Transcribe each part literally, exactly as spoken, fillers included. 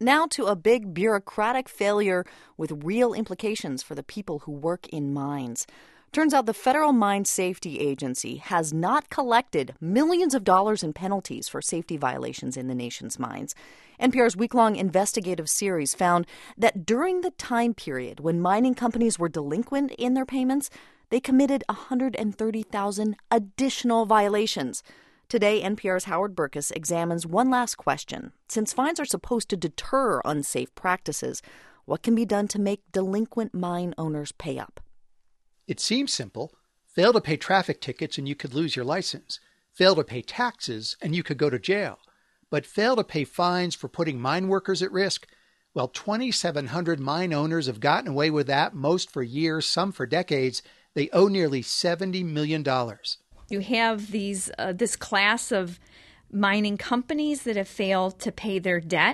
Now to a big bureaucratic failure with real implications for the people who work in mines. Turns out the Federal Mine Safety Agency has not collected millions of dollars in penalties for safety violations in the nation's mines. N P R's week-long investigative series found that during the time period when mining companies were delinquent in their payments, they committed one hundred thirty thousand additional violations. Today, N P R's Howard Burkus examines one last question. Since fines are supposed to deter unsafe practices, what can be done to make delinquent mine owners pay up? It seems simple. Fail to pay traffic tickets and you could lose your license. Fail to pay taxes and you could go to jail. But fail to pay fines for putting mine workers at risk? Well, twenty-seven hundred mine owners have gotten away with that, most for years, some for decades. They owe nearly seventy million dollars. You have these uh, this class of mining companies that have failed to pay their debt,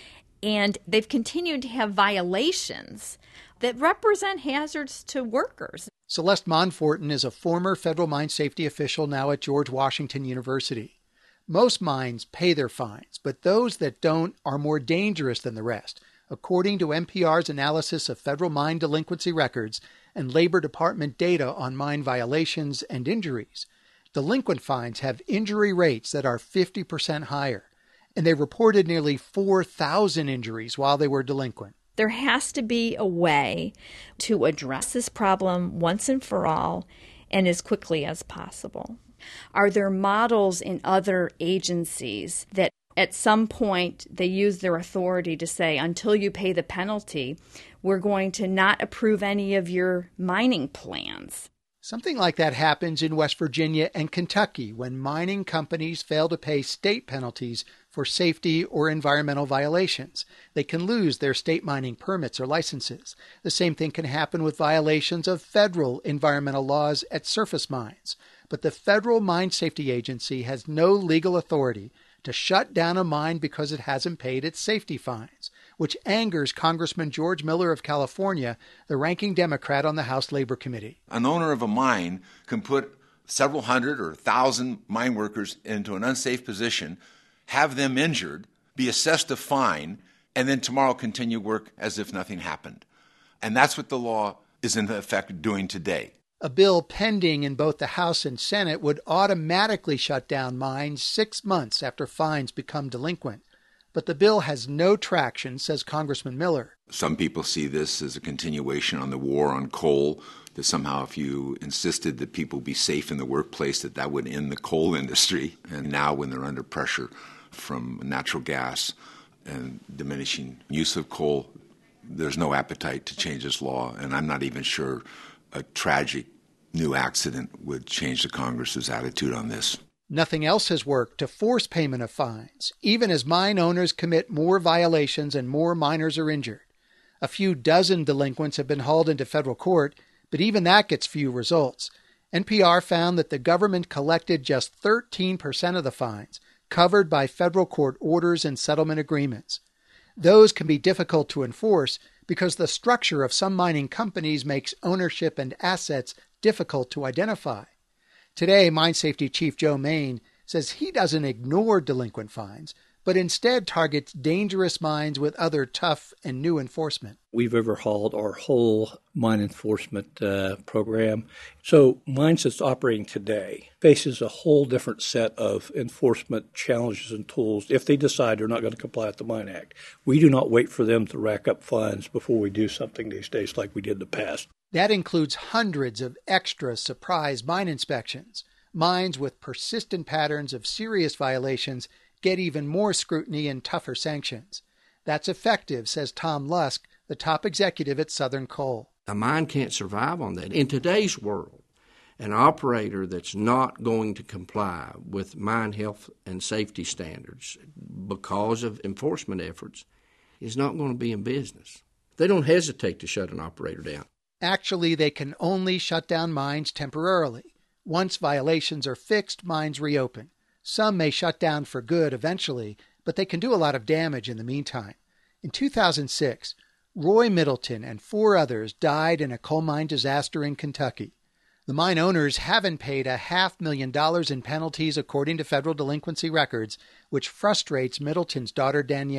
and they've continued to have violations that represent hazards to workers. Celeste Monforton is a former federal mine safety official now at George Washington University. Most mines pay their fines, but those that don't are more dangerous than the rest, according to N P R's analysis of federal mine delinquency records and Labor Department data on mine violations and injuries. Delinquent fines have injury rates that are fifty percent higher, and they reported nearly four thousand injuries while they were delinquent. There has to be a way to address this problem once and for all and as quickly as possible. Are there models in other agencies that at some point they use their authority to say, until you pay the penalty, we're going to not approve any of your mining plans? Something like that happens in West Virginia and Kentucky when mining companies fail to pay state penalties for safety or environmental violations. They can lose their state mining permits or licenses. The same thing can happen with violations of federal environmental laws at surface mines. But the Federal Mine Safety Agency has no legal authority to shut down a mine because it hasn't paid its safety fines, which angers Congressman George Miller of California, the ranking Democrat on the House Labor Committee. An owner of a mine can put several hundred or thousand mine workers into an unsafe position, have them injured, be assessed a fine, and then tomorrow continue work as if nothing happened. And that's what the law is in effect doing today. A bill pending in both the House and Senate would automatically shut down mines six months after fines become delinquent. But the bill has no traction, says Congressman Miller. Some people see this as a continuation on the war on coal, that somehow if you insisted that people be safe in the workplace, that that would end the coal industry. And now when they're under pressure from natural gas and diminishing use of coal, there's no appetite to change this law. And I'm not even sure a tragic new accident would change the Congress's attitude on this. Nothing else has worked to force payment of fines, even as mine owners commit more violations and more miners are injured. A few dozen delinquents have been hauled into federal court, but even that gets few results. N P R found that the government collected just thirteen percent of the fines, covered by federal court orders and settlement agreements. Those can be difficult to enforce because the structure of some mining companies makes ownership and assets difficult to identify. Today, Mine Safety Chief Joe Main says he doesn't ignore delinquent fines, but instead targets dangerous mines with other tough and new enforcement. We've overhauled our whole mine enforcement uh, program. So mines that's operating today faces a whole different set of enforcement challenges and tools if they decide they're not going to comply with the Mine Act. We do not wait for them to rack up fines before we do something these days like we did in the past. That includes hundreds of extra surprise mine inspections. Mines with persistent patterns of serious violations get even more scrutiny and tougher sanctions. That's effective, says Tom Lusk, the top executive at Southern Coal. A mine can't survive on that. In today's world, an operator that's not going to comply with mine health and safety standards because of enforcement efforts is not going to be in business. They don't hesitate to shut an operator down. Actually, they can only shut down mines temporarily. Once violations are fixed, mines reopen. Some may shut down for good eventually, but they can do a lot of damage in the meantime. In two thousand six, Roy Middleton and four others died in a coal mine disaster in Kentucky. The mine owners haven't paid a half million dollars in penalties according to federal delinquency records, which frustrates Middleton's daughter Danielle.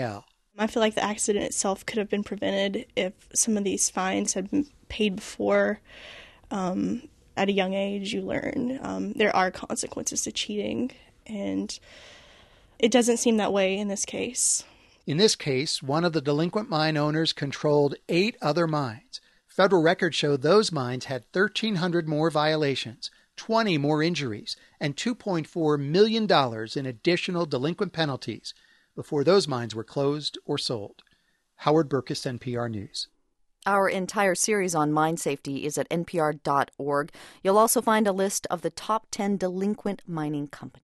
I feel like the accident itself could have been prevented if some of these fines had been paid before. Um, at a young age, you learn um, there are consequences to cheating, and it doesn't seem that way in this case. In this case, one of the delinquent mine owners controlled eight other mines. Federal records show those mines had thirteen hundred more violations, twenty more injuries, and two point four million dollars in additional delinquent penalties before those mines were closed or sold. Howard Burkus, N P R News. Our entire series on mine safety is at N P R dot org. You'll also find a list of the top ten delinquent mining companies.